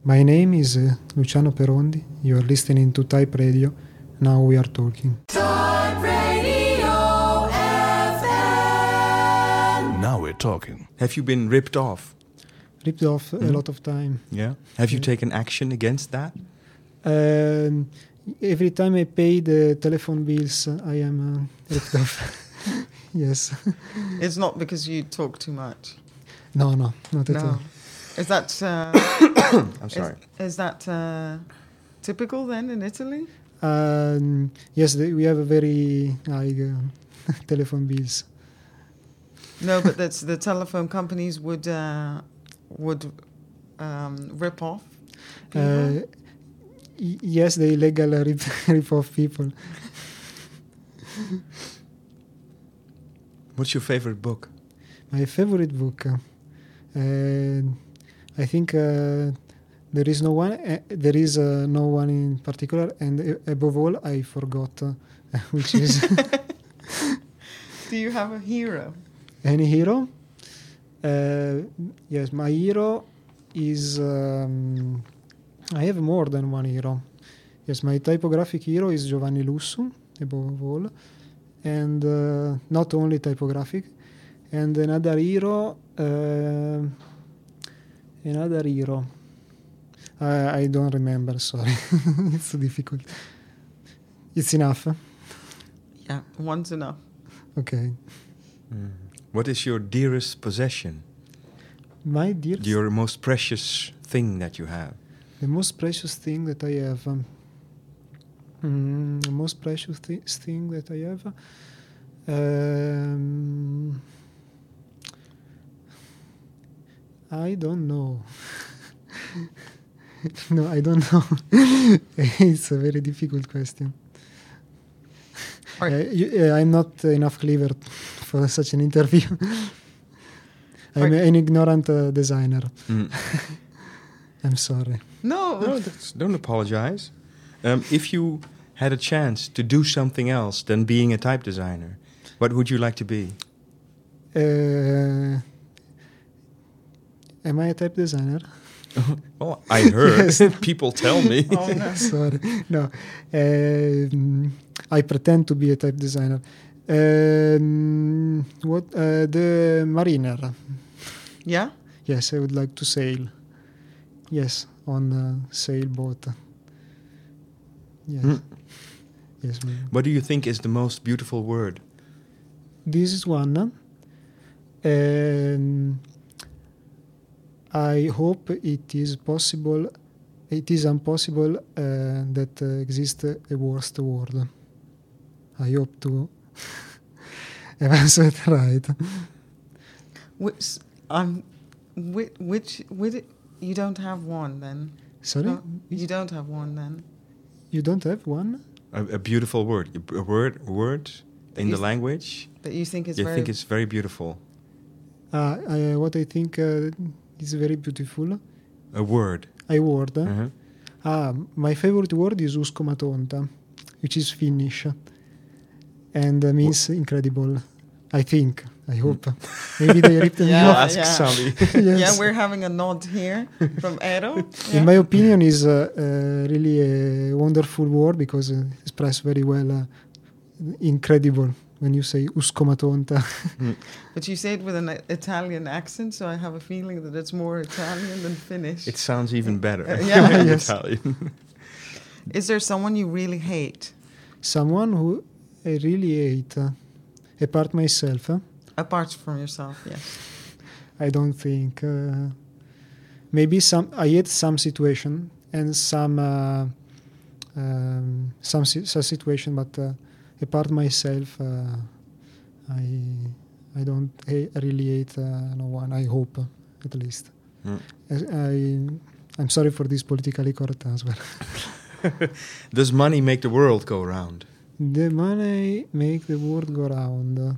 My name is Luciano Perondi. You are listening to Type Radio. Now we are talking. Type Radio FM. Now we're talking. Have you been ripped off? Ripped off a lot of time. Yeah. Have you taken action against that? Every time I pay the telephone bills, I am ripped off. Yes. It's not because you talk too much. No, not at all. Is that? I'm sorry. Is that typical then in Italy? Yes, we have a very high telephone bills. No, but that's the telephone companies would rip off people. Yes, they illegally rip off people. What's your favorite book? My favorite book, I think there is no one. There is no one in particular, and above all, I forgot which is. Do you have a hero? Any hero? Yes, my hero is. I have more than one hero. Yes, my typographic hero is Giovanni Lussu, above all, and not only typographic. And another hero. I don't remember. Sorry, it's difficult. It's enough. Yeah, one's enough. Okay. What is your dearest possession? My dearest. Your most precious thing that you have? The most precious thing that I have. The most precious thing that I have. I don't know. No, I don't know. It's a very difficult question. I'm not enough clever for such an interview. I'm an ignorant designer. I'm sorry. No, don't apologize. If you had a chance to do something else than being a type designer, what would you like to be? Am I a type designer? Oh, I heard. People tell me. Oh, no. Sorry. No. I pretend to be a type designer. The mariner. Yeah? Yes, I would like to sail. Yes, on a sailboat. Yes. Yes. What do you think is the most beautiful word? This is one. I hope it is possible. It is impossible that exists a worst word. I hope to have answered right. Which you don't have one then? Sorry? No, you don't have one then. You don't have one? A beautiful word. A word in the language. That you think is You very... think it's very beautiful. What I think is very beautiful. A word. A word. Uh-huh. My favorite word is uskomatonta, which is Finnish, and means incredible. I think. I hope. Maybe they ripped me off. Ask Sally. Yes. Yeah, we're having a nod here from Eero. Yeah. In my opinion, is really a wonderful word because it expresses very well incredible when you say uskomatonta. But you say it with an Italian accent, so I have a feeling that it's more Italian than Finnish. It sounds even better. Yeah. in Yes. Italian. Is there someone you really hate? Someone who I really hate, apart myself. Apart from yourself, yes. I don't think. Maybe I hate some situation and some situation, but apart myself, I don't really hate no one. I hope, at least. I'm sorry for this politically correct answer. Does money make the world go round? The money make the world go round.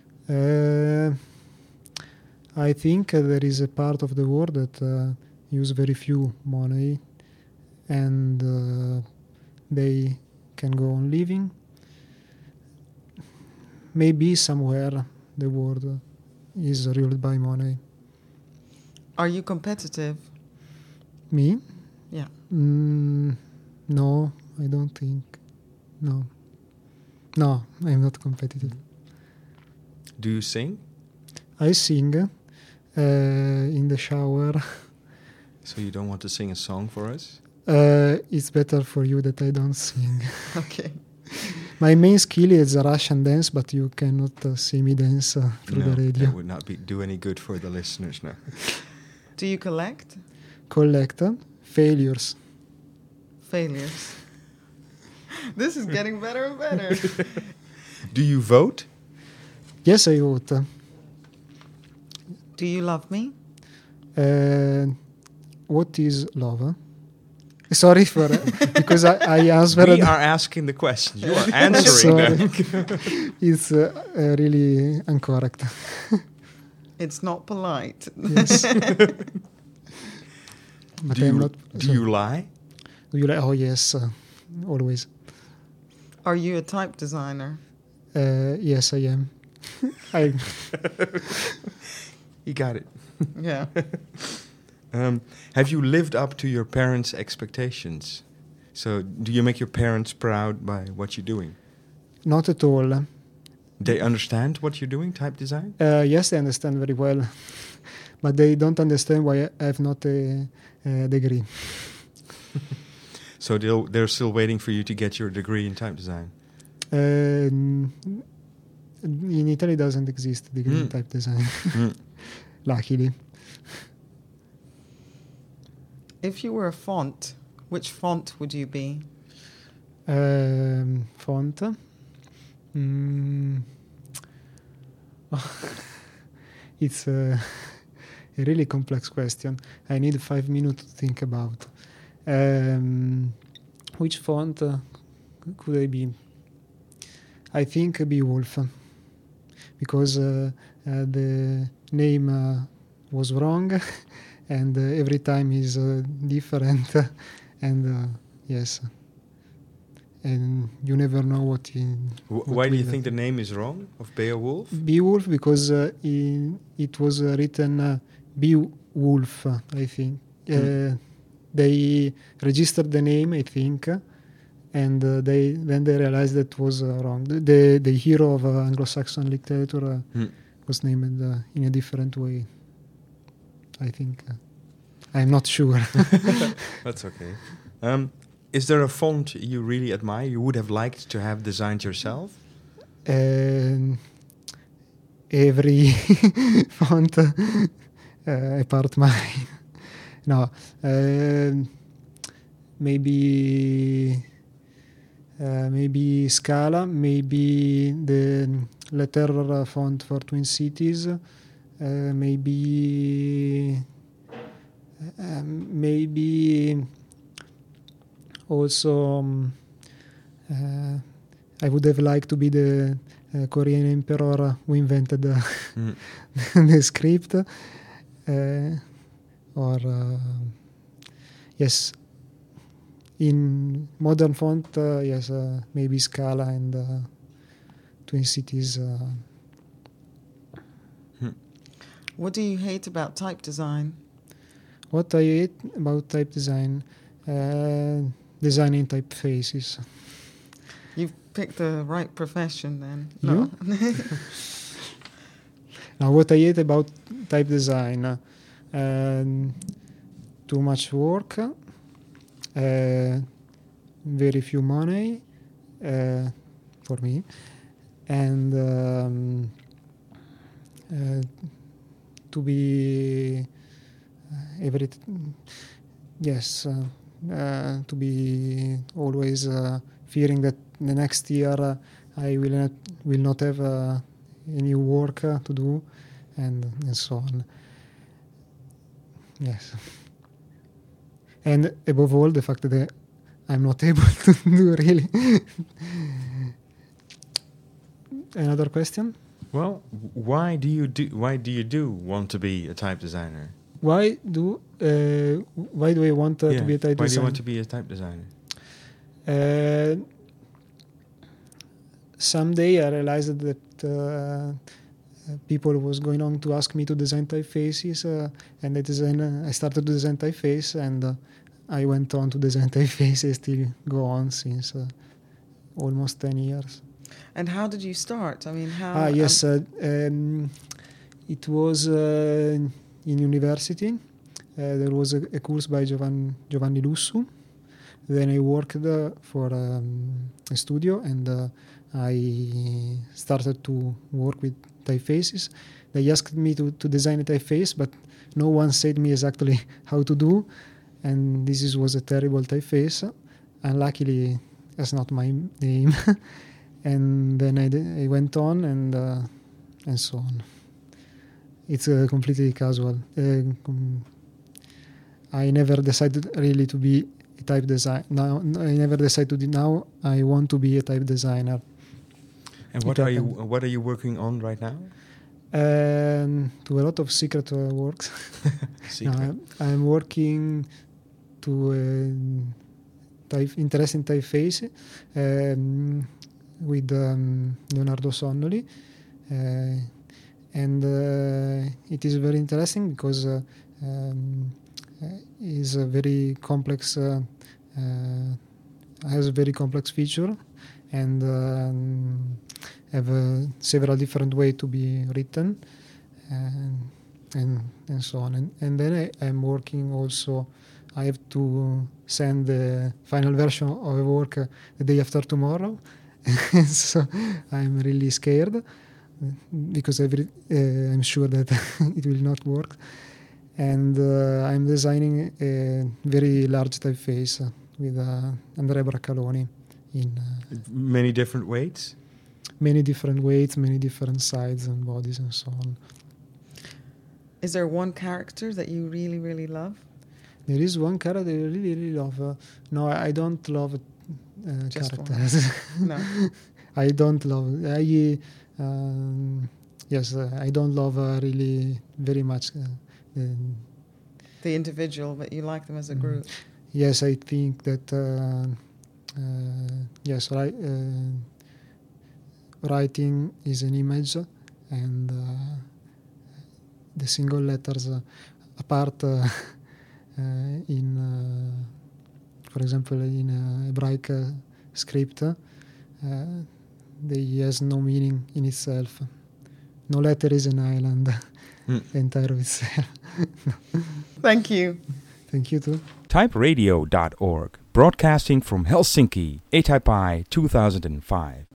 I think there is a part of the world that use very few money, and they can go on living. Maybe somewhere the world is ruled by money. Are you competitive? Me? Yeah. No, I don't think. No, I'm not competitive. Do you sing? I sing in the shower. So you don't want to sing a song for us? It's better for you that I don't sing. Okay. My main skill is Russian dance, but you cannot see me dance through No, the radio. that would not do any good for the listeners now. Do you collect Collect failures. failures? This is getting better and better. Do you vote? Yes, I vote. Do you love me? What is love? Sorry for because I answered. We are asking the questions. You are answering them. It's really incorrect. It's not polite. Yes. But Do I'm you, not. do you lie? Do you like? Oh yes, always. Are you a type designer? Yes, I am. I You got it. Yeah. Have you lived up to your parents' expectations? So, do you make your parents proud by what you're doing? not at all. They understand what you're doing, type design? Yes, they understand very well, but they don't understand why I have not a degree. So they're still waiting for you to get your degree in type design. In Italy, doesn't exist degree in type design. Luckily. If you were a font, which font would you be? Font. It's a really complex question. I need 5 minutes to think about. Which font could I be? I think Beowulf, because the name was wrong, and every time is different, and yes, and you never know what. Why do you think the name is wrong of Beowulf? Beowulf, because it was written Beowulf, I think. They registered the name, I think, and they realized that was wrong. The hero of Anglo-Saxon literature was named in a different way. I think. I'm not sure. That's okay. Is there a font you really admire, you would have liked to have designed yourself? Every font apart mine. No, maybe Scala, maybe the letter font for Twin Cities, maybe also I would have liked to be the Korean emperor who invented the script, or yes, in modern font, yes, maybe Scala and Twin Cities. What do you hate about type design? What I hate about type design, designing typefaces. You've picked the right profession then. You? Now, what I hate about type design, too much work, very few money for me, and to be to be always fearing that the next year I will not have any work to do, and so on. Yes. And above all, the fact that I'm not able to do really. Another question? Well, why do you want to be a type designer? Why do I want to be a type designer? Why do you want to be a type designer? Someday I realized that people was going on to ask me to design typefaces, and I started to design typeface, and I went on to design typefaces, still go on since almost 10 years. And how did you start? I mean, how? Yes, it was in university. There was a course by Giovanni Lussu. Then I worked for a studio, and I started to work with typefaces. They asked me to design a typeface, but no one said me exactly how to do, and was a terrible typeface. Unluckily, that's not my name. And then I went on, and so on. It's completely casual. I never decided really to be a type designer. I never decided to. Now I want to be a type designer. And what are you working on right now? To a lot of secret works. Secret. I'm working to interesting typeface with Leonardo Sonnoli, and it is very interesting because is a very complex, has a very complex feature, and have several different ways to be written, and so on. And then I'm working also. I have to send the final version of a work the day after tomorrow, so I'm really scared because I'm sure that it will not work. And I'm designing a very large typeface with Andrea Braccaloni in many different weights. Many different weights, many different sides and bodies, and so on. Is there one character that you really, really love? There is one character I really, really love. No, I don't love characters. No. I don't love. Yes, I don't love really very much. The individual, but you like them as a group. Yes, I think that. Yes, writing is an image, and the single letters apart in, for example, in Hebraic script, they has no meaning in itself. No letter is an island, entire of itself. Thank you. Thank you too. TypeRadio.org, broadcasting from Helsinki, A-Type I 2005.